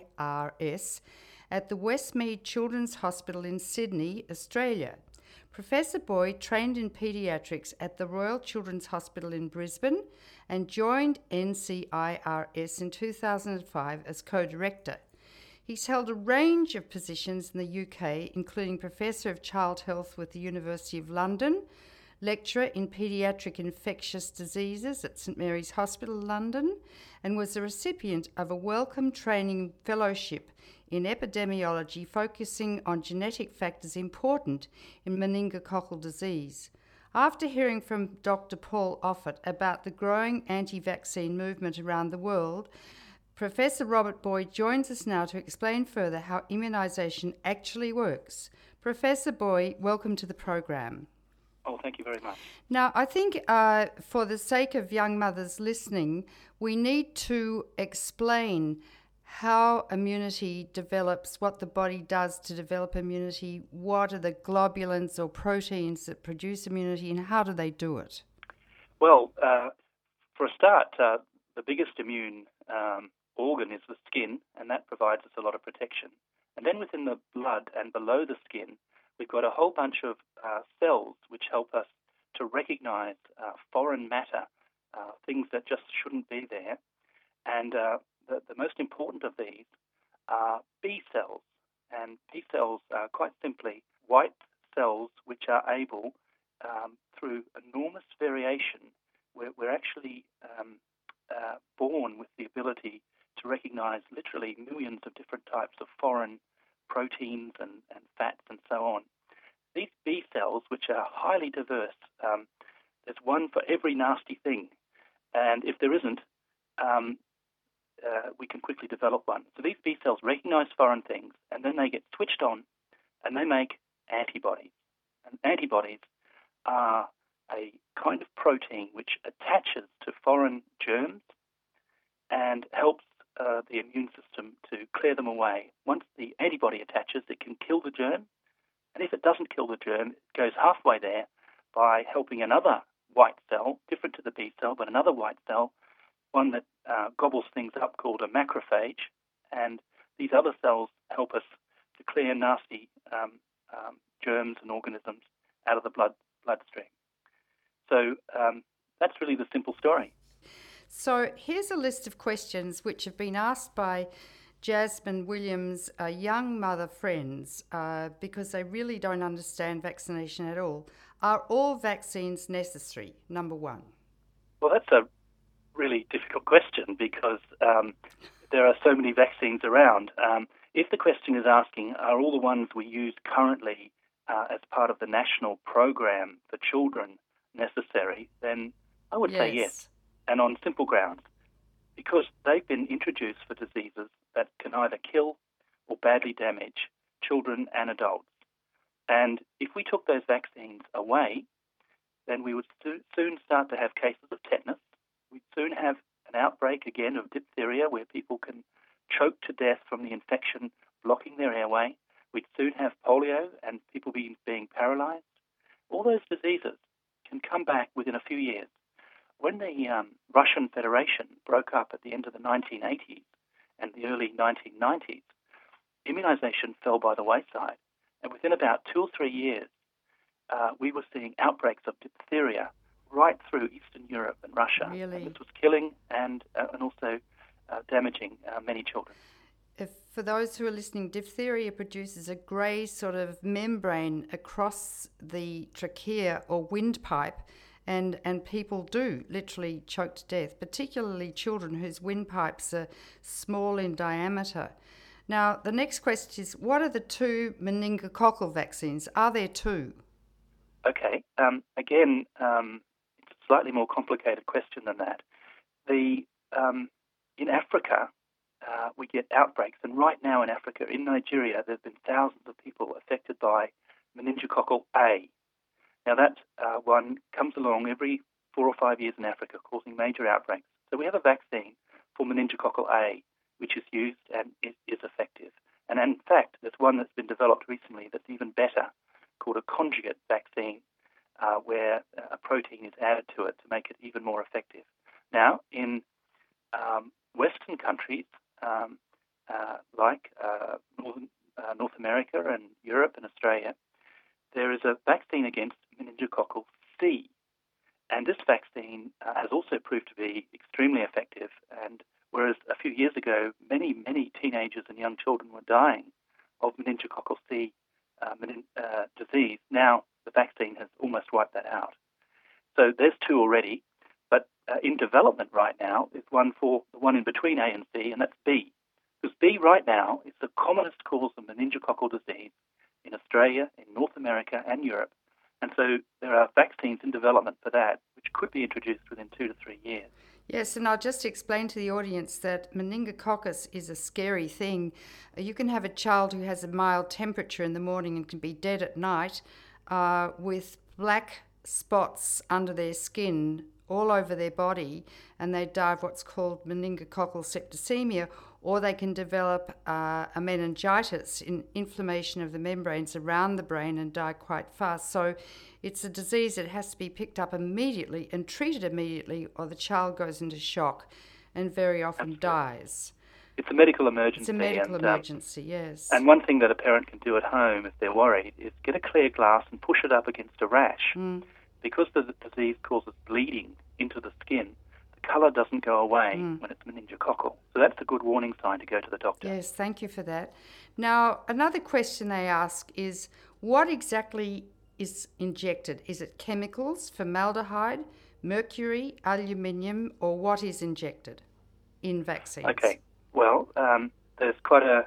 at the Westmead Children's Hospital in Sydney, Australia. Professor Boy trained in paediatrics at the Royal Children's Hospital in Brisbane and joined NCIRS in 2005 as co-director. He's held a range of positions in the UK, including Professor of Child Health with the University of London, lecturer in paediatric infectious diseases at St Mary's Hospital, London, and was the recipient of a Wellcome Training Fellowship in epidemiology focusing on genetic factors important in meningococcal disease. After hearing from Dr. Paul Offit about the growing anti-vaccine movement around the world, Professor Robert Boy joins us now to explain further how immunisation actually works. Professor Boy, welcome to the program.
Oh, thank you very much.
Now, I think for the sake of young mothers listening, we need to explain how immunity develops, what the body does to develop immunity, what are the globulins or proteins that produce immunity, and how do they do it?
Well, for a start, the biggest immune organ is the skin, and that provides us a lot of protection. And then within the blood and below the skin, we've got a whole bunch of cells which help us to recognize foreign matter, things that just shouldn't be there. And the most important of these are B cells. And B cells are quite simply white cells which are able, through enormous variation, we're actually born with the ability to recognize literally millions of different types of foreign proteins and fats and so on. These B cells, which are highly diverse, there's one for every nasty thing. And if there isn't, we can quickly develop one. So these B cells recognize foreign things, and then they get switched on, and they make antibodies. And antibodies are a kind of protein which attaches to foreign germs and helps the immune system to clear them away. Once the antibody attaches, it can kill the germ, and if it doesn't kill the germ, it goes halfway there by helping another white cell, different to the B cell, but another white cell, one that gobbles things up, called a macrophage, and these other cells help us to clear nasty germs and organisms out of the bloodstream. So that's really the simple story.
So here's a list of questions which have been asked by Jasmine Williams' young mother friends because they really don't understand vaccination at all. Are all vaccines necessary? Number one.
Well, that's a really difficult question because there are so many vaccines around. If the question is asking, are all the ones we use currently as part of the national program for children necessary, then I would say yes, and on simple grounds, because they've been introduced for diseases that can either kill or badly damage children and adults. And if we took those vaccines away, then we would soon start to have cases of tetanus. We'd soon have an outbreak again of diphtheria where people can choke to death from the infection blocking their airway. We'd soon have polio and people being paralyzed. All those diseases can come back within a few years. When the Russian Federation broke up at the end of the 1980s and the early 1990s, immunization fell by the wayside. And within about 2 or 3 years, we were seeing outbreaks of diphtheria right through Eastern Europe and Russia.
Really?
And this was killing and also damaging many children.
For those who are listening, diphtheria produces a grey sort of membrane across the trachea or windpipe, and people do literally choke to death, particularly children whose windpipes are small in diameter. Now, the next question is, what are the 2 meningococcal vaccines? Are there 2?
Okay. Again, it's a slightly more complicated question than that. In Africa, we get outbreaks, and right now in Africa, in Nigeria, there have been thousands of people affected by meningococcal A. Now, that one comes along every 4 or 5 years in Africa, causing major outbreaks. So we have a vaccine for meningococcal A, which is used and is effective. And in fact, there's one that's been developed recently that's even better, called a conjugate vaccine, where a protein is added to it to make it even more effective. Now, in Western countries, like North America and Europe and Australia, there is a vaccine against meningococcal C. And this vaccine has also proved to be extremely effective. And whereas a few years ago, many teenagers and young children were dying of meningococcal C disease, now the vaccine has almost wiped that out. So there's 2 already, but in development right now is one for the one in between A and C, and that's B. Because B right now is the commonest cause of meningococcal disease in Australia, in North America, and Europe. And so there are vaccines in development for that, which could be introduced within 2 to 3 years.
Yes, and I'll just explain to the audience that meningococcus is a scary thing. You can have a child who has a mild temperature in the morning and can be dead at night with black spots under their skin all over their body, and they die of what's called meningococcal septicemia, or they can develop a meningitis, inflammation of the membranes around the brain, and die quite fast. So it's a disease that has to be picked up immediately and treated immediately, or the child goes into shock and very often dies.
It's a medical emergency.
It's a medical emergency, yes.
And one thing that a parent can do at home if they're worried is get a clear glass and push it up against a rash. Because the disease causes bleeding into the skin, the colour doesn't go away when it's meningococcal. So that's a good warning sign to go to the doctor.
Yes, thank you for that. Now, another question they ask is, what exactly is injected? Is it chemicals, formaldehyde, mercury, aluminium, or what is injected in vaccines?
Okay, well, there's quite a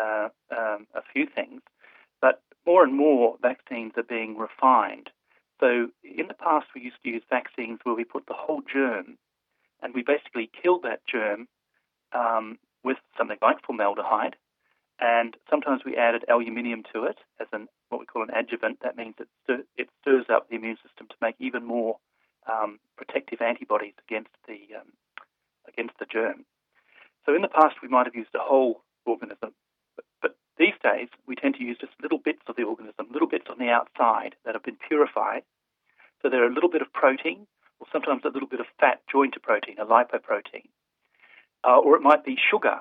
few things, but more and more vaccines are being refined. So in the past, we used to use vaccines where we put the whole germ, and we basically killed that germ with something like formaldehyde, and sometimes we added aluminium to it as what we call an adjuvant. That means it stirs up the immune system to make even more protective antibodies against the germ. So in the past, we might have used a whole organism, but these days we tend to use just little bits of the organism, little bits on the outside that have been purified. So they're a little bit of protein, or sometimes a little bit of fat joined to protein, a lipoprotein, or it might be sugar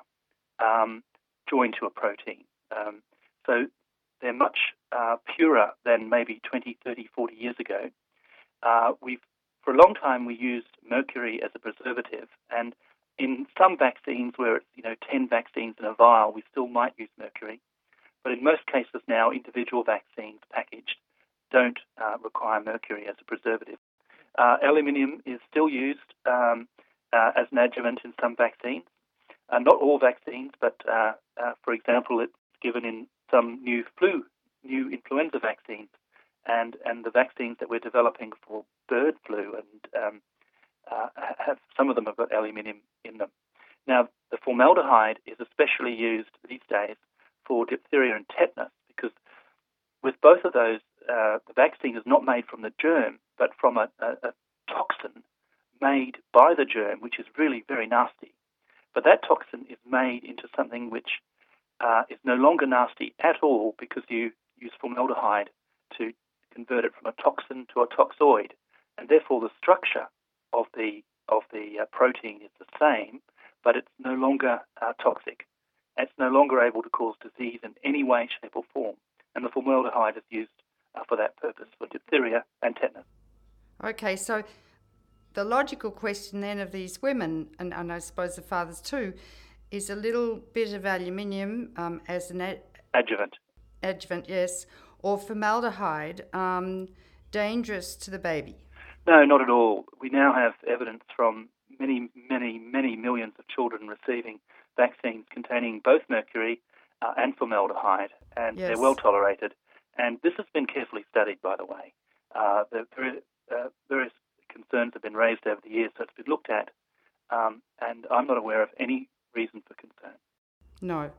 joined to a protein. So they're much purer than maybe 20, 30, 40 years ago. For a long time, we used mercury as a preservative, and in some vaccines where it's 10 vaccines in a vial, we still might use mercury. But in most cases now, individual vaccines packaged don't require mercury as a preservative. Aluminium is still used as an adjuvant in some vaccines. Not all vaccines, but for example, it's given in some new influenza vaccines, and the vaccines that we're developing for bird flu, and some of them have got aluminium in them. Now, the formaldehyde is especially used these days for diphtheria and tetanus, because with both of those, the vaccine is not made from the germ, but from a toxin made by the germ, which is really very nasty. But that toxin is made into something which is no longer nasty at all, because you use formaldehyde to convert it from a toxin to a toxoid, and therefore the structure of the protein is the same, but it's no longer toxic. It's no longer able to cause disease in any way, shape, or form. And the formaldehyde is used for that purpose, for diphtheria and tetanus.
Okay, so the logical question then of these women, and I suppose the fathers too, is a little bit of aluminium as an
adjuvant.
Adjuvant, yes, or formaldehyde dangerous to the baby?
No, not at all. We now have evidence from many, many, many millions of children receiving vaccines containing both mercury and formaldehyde, and
yes,
they're well tolerated. And this has been carefully studied, by the way. Various concerns have been raised over the years, so it's been looked at, and I'm not aware of any reason for concern.
No.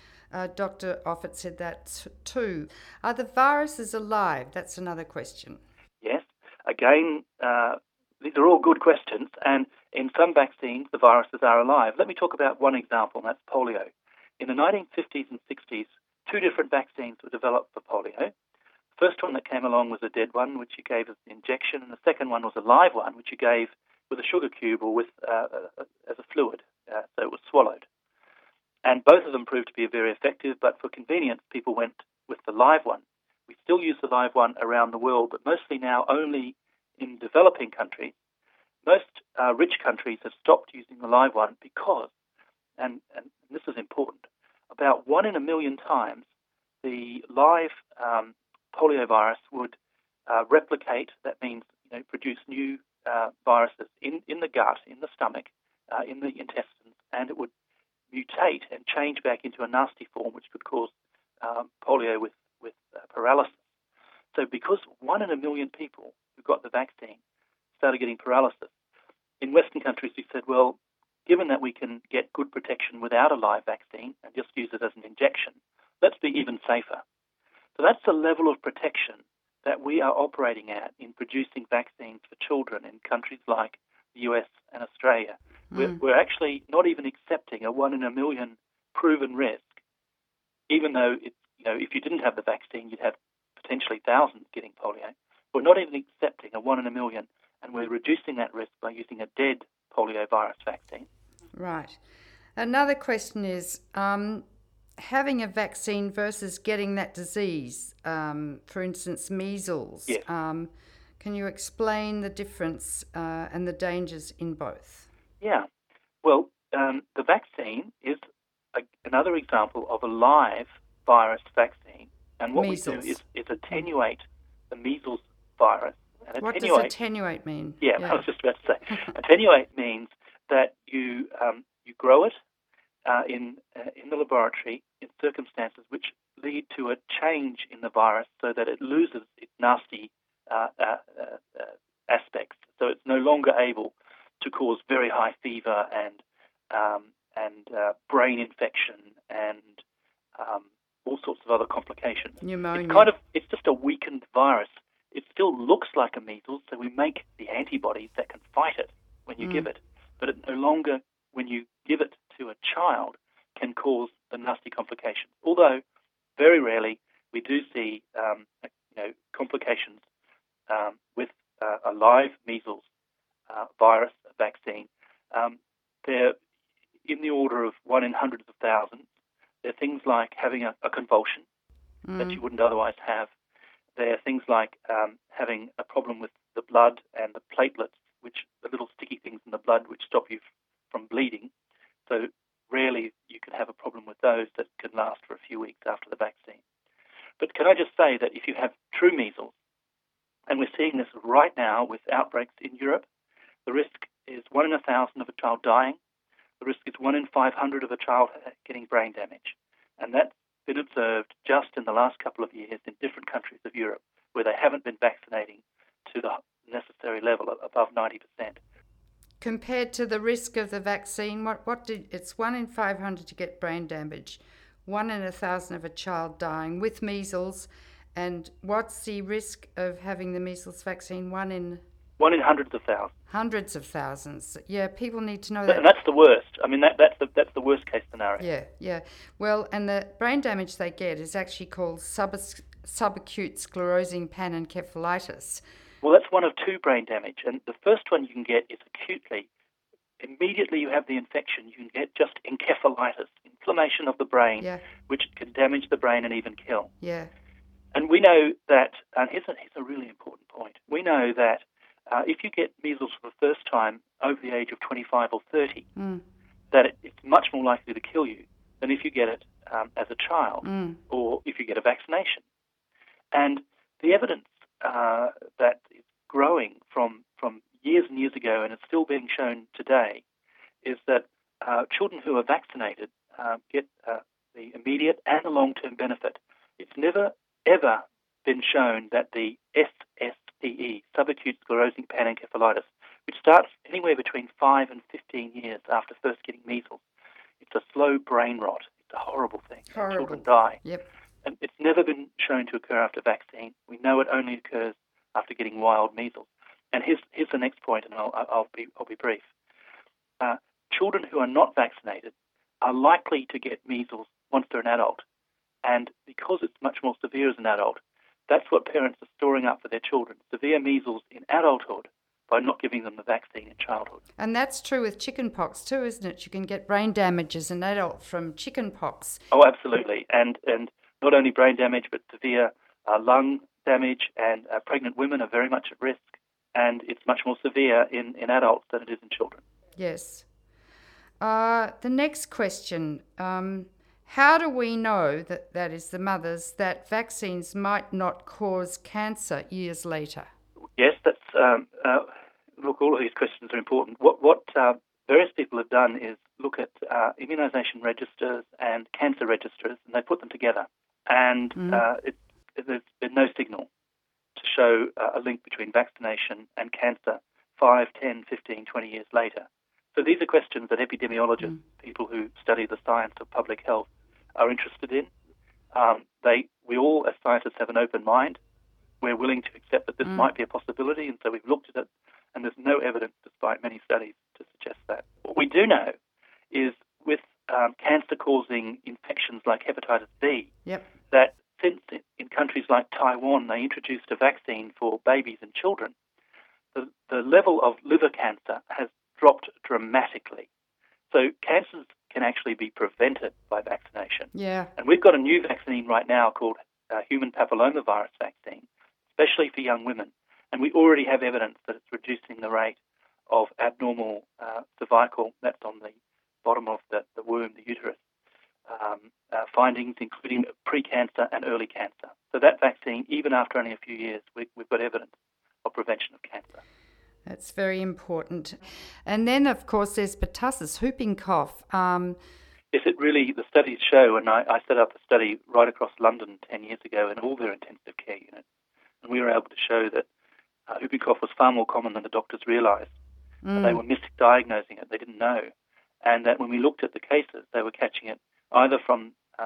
Dr. Offit said that too. Are the viruses alive? That's another question.
Yes. Again, these are all good questions, and in some vaccines, the viruses are alive. Let me talk about one example, and that's polio. In the 1950s and 60s, two different vaccines were developed for polio. The first one that came along was a dead one, which you gave as an injection, and the second one was a live one, which you gave with a sugar cube or with as a fluid, so it was swallowed. And both of them proved to be very effective, but for convenience, people went with the live one. We still use the live one around the world, but mostly now only in developing countries. Most rich countries have stopped using the live one because, and this is important, about 1 in a million times the live poliovirus would replicate. That means produce new viruses in the gut, in the stomach, in the intestines, and it would mutate and change back into a nasty form which could cause polio with paralysis. So because 1 in a million people who got the vaccine started getting paralysis, in Western countries we said, well, given that we can get good protection without a live vaccine and just use it as an injection, let's be even safer. So that's the level of protection that we are operating at in producing vaccines for children in countries like the US and Australia. We're actually not even accepting a 1 in a million proven risk, even though if you didn't have the vaccine, you'd have potentially thousands getting polio. We're not even accepting a 1 in a million, and we're reducing that risk by using a dead polio virus vaccine.
Right. Another question is having a vaccine versus getting that disease, for instance, measles.
Yes.
Can you explain the difference and the dangers in both?
Yeah. Well, the vaccine is another example of a live virus vaccine. And what
measles.
we do is attenuate the measles virus. And
what does attenuate mean?
Yeah, I was just about to say. Attenuate means that you grow it in the laboratory in circumstances which lead to a change in the virus so that it loses its nasty aspects. So it's no longer able to cause very high fever and brain infection and all sorts of other complications.
Pneumonia.
It's just a weakened virus. It still looks like a measles, so we make the antibodies that can fight it when you give it. But it no longer, when you give it to a child, can cause the nasty complications. Although, very rarely, we do see complications with a live measles virus vaccine. They're in the order of 1 in hundreds of thousands. They're things like having a convulsion that you wouldn't otherwise have. They're things like having a problem with the blood and the platelets, which the little sticky things in the blood which stop you from bleeding. So rarely you can have a problem with those that can last for a few weeks after the vaccine. But can I just say that if you have true measles, and we're seeing this right now with outbreaks in Europe, the risk is 1 in 1,000 of a child dying. The risk is 1 in 500 of a child getting brain damage. And that's been observed just in the last couple of years in different countries of Europe where they haven't been vaccinating to the necessary level above 90%.
Compared to the risk of the vaccine, it's 1 in 500 to get brain damage, 1 in 1,000 of a child dying with measles. And what's the risk of having the measles vaccine? 1 in
hundreds of thousands.
Hundreds of thousands. Yeah, people need to know that.
And that's the worst. I mean, that's the worst case scenario.
Yeah. Well, and the brain damage they get is actually called subacute sclerosing panencephalitis.
Well, that's one of two brain damage. And the first one you can get is acutely. Immediately you have the infection, you can get just encephalitis, inflammation of the brain, which can damage the brain and even kill.
Yeah.
And we know that, and here's a really important point, we know that if you get measles for the first time over the age of 25 or 30, that it's much more likely to kill you than if you get it as a child or if you get a vaccination. And the evidence that is growing from years and years ago and is still being shown today is that children who are vaccinated get the immediate and the long-term benefit. It's never, ever been shown that the SSPE, subacute sclerosing panencephalitis, which starts anywhere between 5 and 15 years after first getting measles, it's a slow brain rot. It's a horrible thing.
Horrible.
Children die.
Yep.
And it's never been shown to occur after vaccine. We know it only occurs after getting wild measles. And here's the next point, and I'll be brief. Children who are not vaccinated are likely to get measles once they're an adult. And because it's much more severe as an adult, that's what parents are storing up for their children, severe measles in adulthood by not giving them the vaccine in childhood.
And that's true with chickenpox too, isn't it? You can get brain damage as an adult from chickenpox.
Oh, absolutely. And not only brain damage, but severe lung damage, and pregnant women are very much at risk. And it's much more severe in adults than it is in children.
Yes. The next question, how do we know, that is the mothers, that vaccines might not cause cancer years later?
Yes, that's look, all of these questions are important. What various people have done is look at immunisation registers and cancer registers, and they put them together. And there's been no signal to show a link between vaccination and cancer 5, 10, 15, 20 years later. So these are questions that epidemiologists, people who study the science of public health, are interested in. We all, as scientists, have an open mind. We're willing to accept that this might be a possibility, and so we've looked at it, and there's no evidence, despite many studies, to suggest that. What we do know is with cancer-causing infections like hepatitis B, that since in countries like Taiwan they introduced a vaccine for babies and children, the level of liver cancer has dropped dramatically. So cancers can actually be prevented by vaccination.
Yeah.
And we've got a new vaccine right now called human papillomavirus vaccine, especially for young women. And we already have evidence that it's reducing the rate of abnormal cervical, that's on the bottom of the womb, the uterus, findings including pre-cancer and early cancer. So that vaccine, even after only a few years, we've got evidence of prevention of cancer.
That's very important. And then, of course, there's pertussis, whooping cough.
Yes, it really, the studies show, and I set up a study right across London 10 years ago in all their intensive care units, and we were able to show that whooping cough was far more common than the doctors realised. They were misdiagnosing it, they didn't know. And that when we looked at the cases, they were catching it either from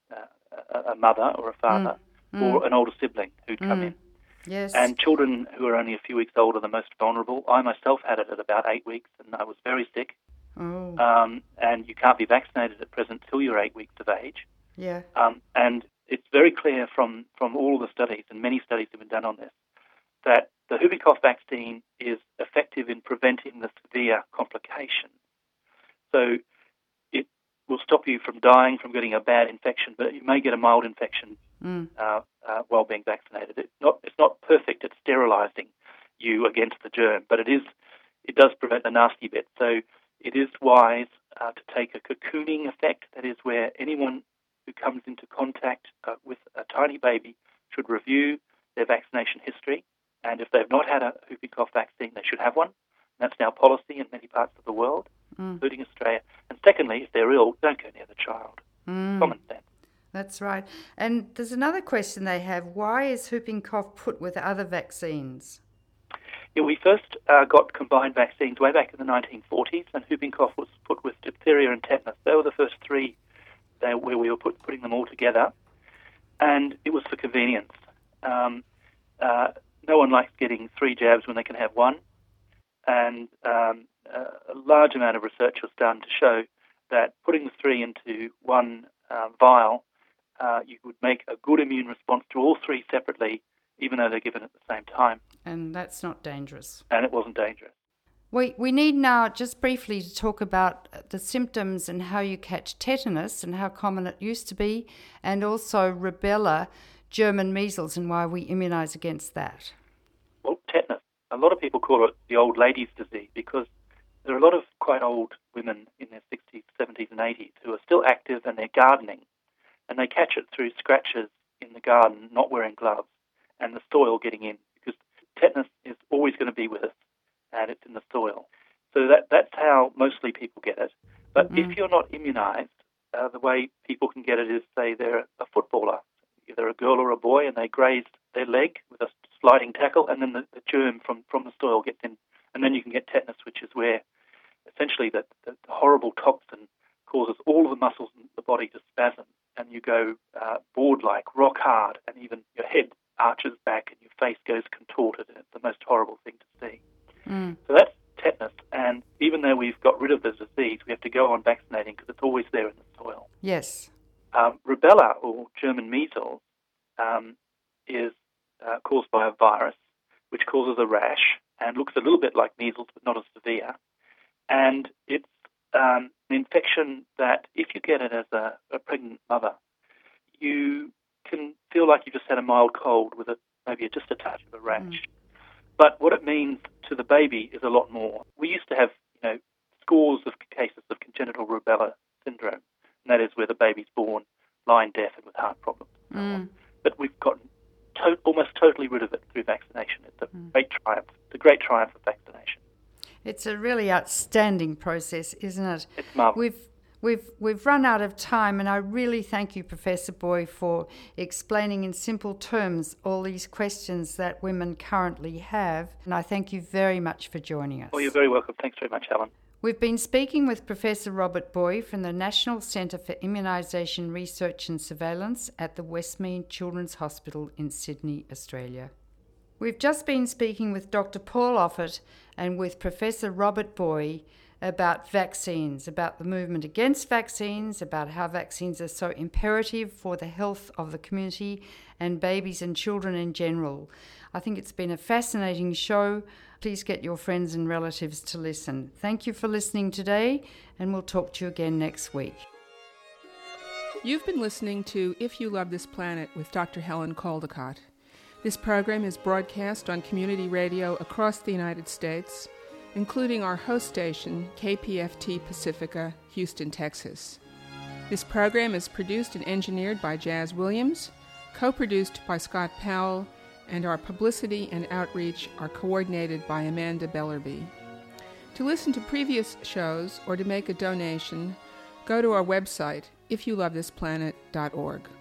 a mother or a father or an older sibling who'd come in.
Yes.
And children who are only a few weeks old are the most vulnerable. I myself had it at about 8 weeks, and I was very sick.
Oh.
And you can't be vaccinated at present till you're 8 weeks of age.
Yeah.
And it's very clear from all the studies, and many studies have been done on this, that the whooping cough vaccine is effective in preventing the severe complications. So it will stop you from dying from getting a bad infection, but you may get a mild infection while being vaccinated. It's not perfect at sterilizing you against the germ, but it does prevent the nasty bit. So it is wise to take a cocooning effect, that is where anyone who comes into contact with a tiny baby should review their vaccination history, and if they've not had a whooping cough vaccine, they should have one. And that's now policy in many parts of the world, including Australia. And secondly, if they're ill, don't go near the child. Common sense.
That's right. And there's another question they have. Why is whooping cough put with other vaccines?
Yeah, we first got combined vaccines way back in the 1940s, and whooping cough was put with diphtheria and tetanus. They were the first three where we were putting them all together, and it was for convenience. No one likes getting 3 jabs when they can have 1, and a large amount of research was done to show that putting the 3 into 1 vial, you would make a good immune response to all 3 separately, even though they're given at the same time.
And that's not dangerous.
And it wasn't dangerous.
We need now just briefly to talk about the symptoms and how you catch tetanus and how common it used to be, and also rubella, German measles, and why we immunise against that.
Well, tetanus, a lot of people call it the old lady's disease because there are a lot of quite old women in their 60s, 70s and 80s who are still active and they're gardening, and they catch it through scratches in the garden, not wearing gloves, and the soil getting in, because tetanus is always going to be with us, and it's in the soil. So that's how mostly people get it. But if you're not immunised, the way people can get it is, say, they're a footballer, either a girl or a boy, and they grazed their leg with a sliding tackle, and then the germ from the soil gets in, and then you can get tetanus, which is where essentially the horrible toxin causes all of the muscles in the body to spasm, and you go board-like, rock hard, and even your head arches back and your face goes contorted, and it's the most horrible thing to see. So that's tetanus, and even though we've got rid of the disease, we have to go on vaccinating because it's always there in the soil.
Yes.
Rubella, or German measles, is caused by a virus which causes a rash and looks a little bit like measles but not as severe. And it's an infection that if you get it as a pregnant mother, you can feel like you just had a mild cold with maybe just a touch of a rash. But what it means to the baby is a lot more. We used to have, scores of cases of congenital rubella syndrome, and that is where the baby's born blind, deaf, and with heart problems. But we've gotten almost totally rid of it through vaccination. It's a great triumph. It's a great triumph of vaccination.
It's a really outstanding process, isn't it?
It's marvelous.
We've run out of time, and I really thank you, Professor Boy, for explaining in simple terms all these questions that women currently have. And I thank you very much for joining us.
Oh, you're very welcome. Thanks very much, Helen.
We've been speaking with Professor Robert Boy from the National Centre for Immunisation Research and Surveillance at the Westmead Children's Hospital in Sydney, Australia. We've just been speaking with Dr. Paul Offit and with Professor Robert Boy about vaccines, about the movement against vaccines, about how vaccines are so imperative for the health of the community and babies and children in general. I think it's been a fascinating show. Please get your friends and relatives to listen. Thank you for listening today, and we'll talk to you again next week.
You've been listening to If You Love This Planet with Dr. Helen Caldicott. This program is broadcast on community radio across the United States, including our host station, KPFT Pacifica, Houston, Texas. This program is produced and engineered by Jazz Williams, co-produced by Scott Powell, and our publicity and outreach are coordinated by Amanda Bellerby. To listen to previous shows or to make a donation, go to our website, ifyoulovethisplanet.org.